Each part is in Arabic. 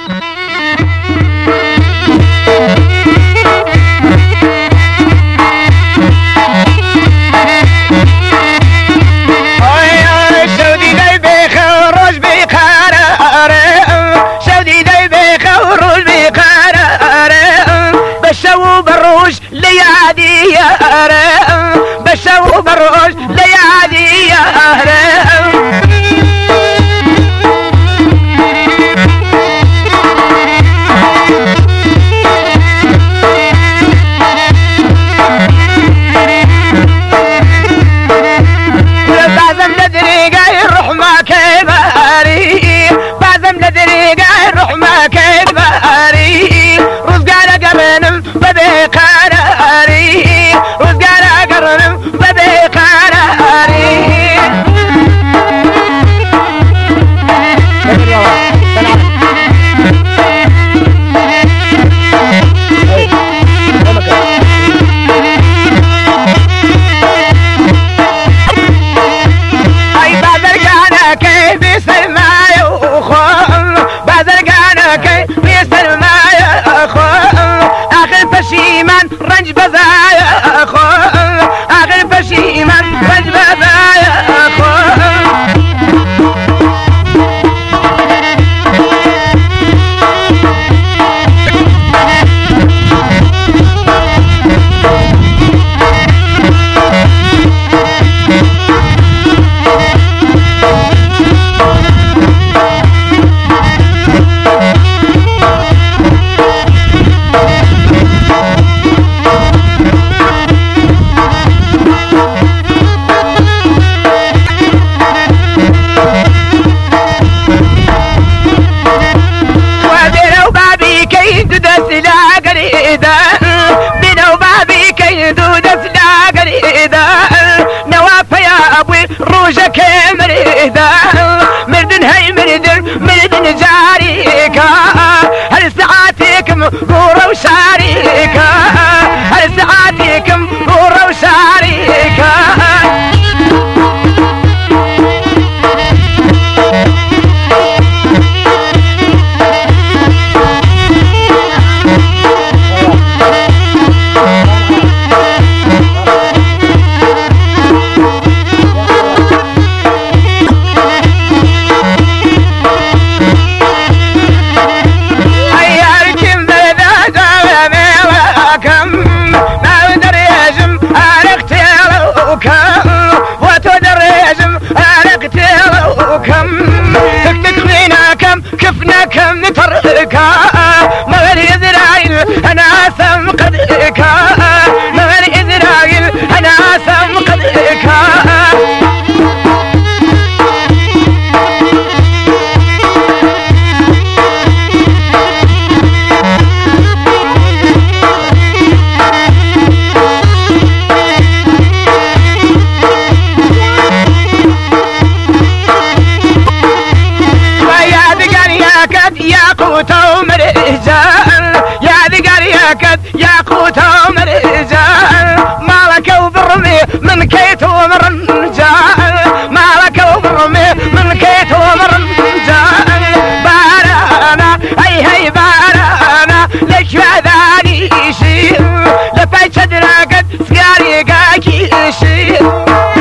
ليالي يا رام بشو بروج ليالي يا رام بعزم لدريقة يروح ما كباري بعزم لدريقة يروح ما كباري رزقنا قرنم بديقة رزقنا قرنم ببقراري اي بعد رجعنا كيف يسمع يخون بعد رجعنا كيف يسمع يخون اخر فشيمان رنج بزايا اخر فشيمان رنج بزايا بنا وبابي كي دود سلا قريدا نواف يا ابوي روجك مريدا مردن هاي مردن جاريكا هل ساعاتكم غورة وشاريكا هل ساعاتكم غورة وشاريكا كفنا كم نتركا مغري إسرائيل أنا سم قدكا مغري إسرائيل أنا سم قدكا ياقوت ومرجان يا ذقر ياكد ياقوت ومرجان مالك وبرمي من كيت ومرنجان مالك وبرمي من كيت ومرنجان بارانا اي هي بارانا ليش ذاني شيء لفاي شدنا قد سقاري قاكي شيء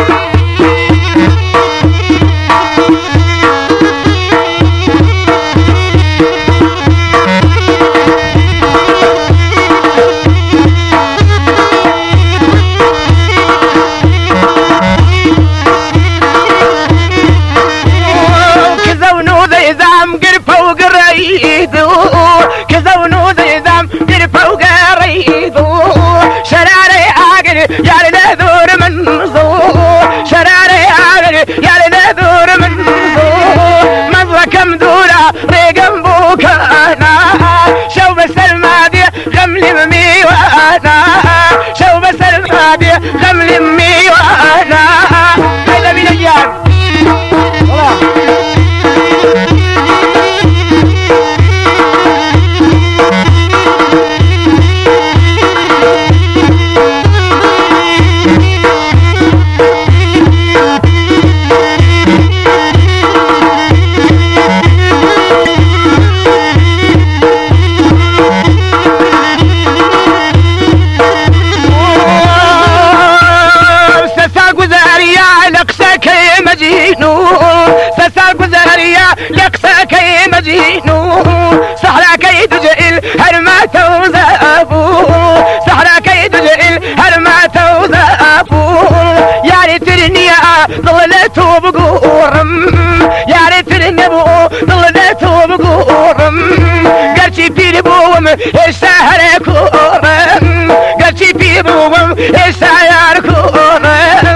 كذونو ذي ذم قرفة وقريضو شراري عاقل يا لنذور من زور شراري عاقل يا لنذور من زور مضى كم دورة ريقم بوكانا شو بس المادي غملي ميوانا شو بس المادي غملي ميوانا هيدا بين ايام مجنون سحرا كيد جئل هرما توزابو سحرا كيد جئل هرما توزابو يا ريتني ظللت بقورم يا ريتني ظللت بقورم قلتي في بوم السهر كورم قلتي في بوم السهر كورم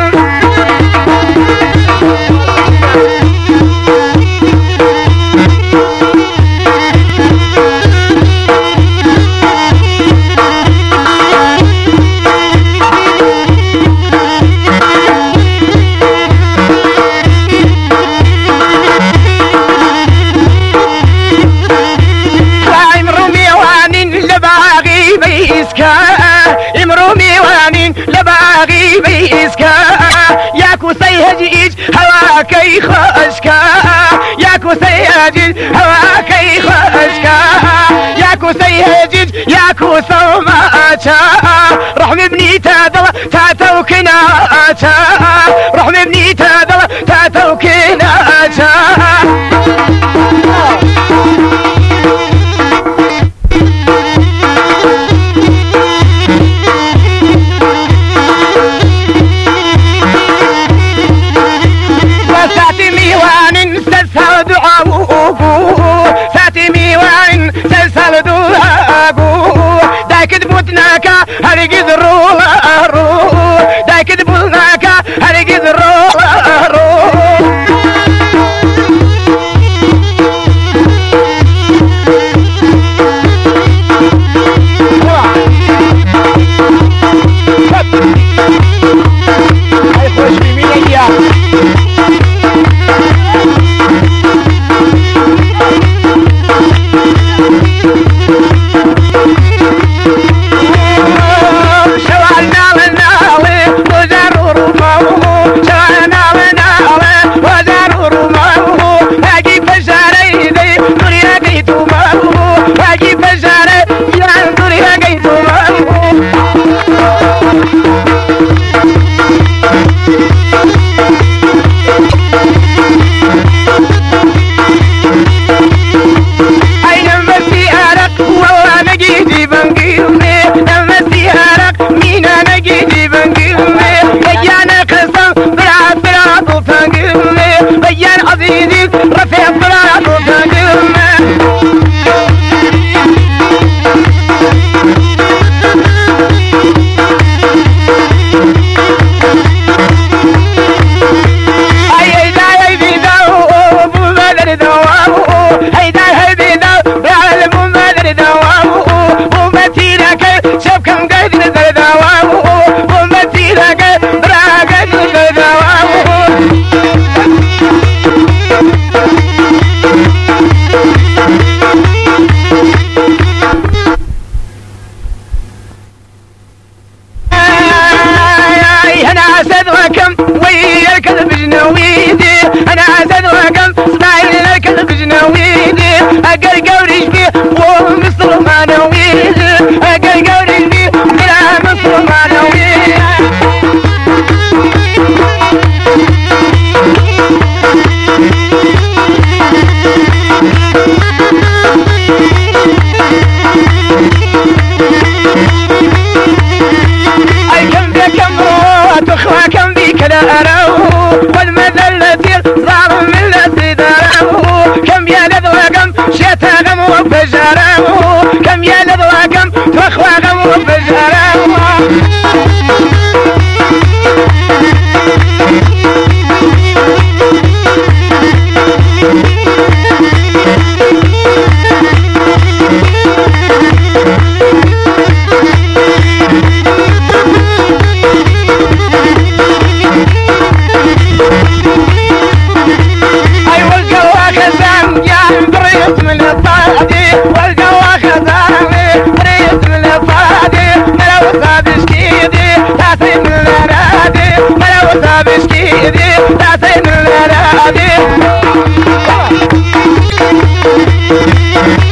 امرومي وانين لباغي بيسكا ياكو سيهجيج هواكي خشكا ياكو سيهجيج هواكي خشكا ياكو سيهجيج ياكو صوماتا رحم ابني تادل تاتوكناتا رحم ابني تادل تاتوكناتا ساتمي وين سلسل دعاقو دايك دبوتناك هرقذ الرو دايك دبوتناك هرقذ الرو هاي خوش بمين ايام بيان عزيزي رفع الصلاة وتقيم والمذلة ظالم من السداره كم يا لذوقم شتاغم وفجاره كم يا لذوقم تخواغم وفجاره والقوا خزاني بريت من الفادي ملو صابش كيدي تاسي من الارادي ملو صابش كيدي تاسي من الارادي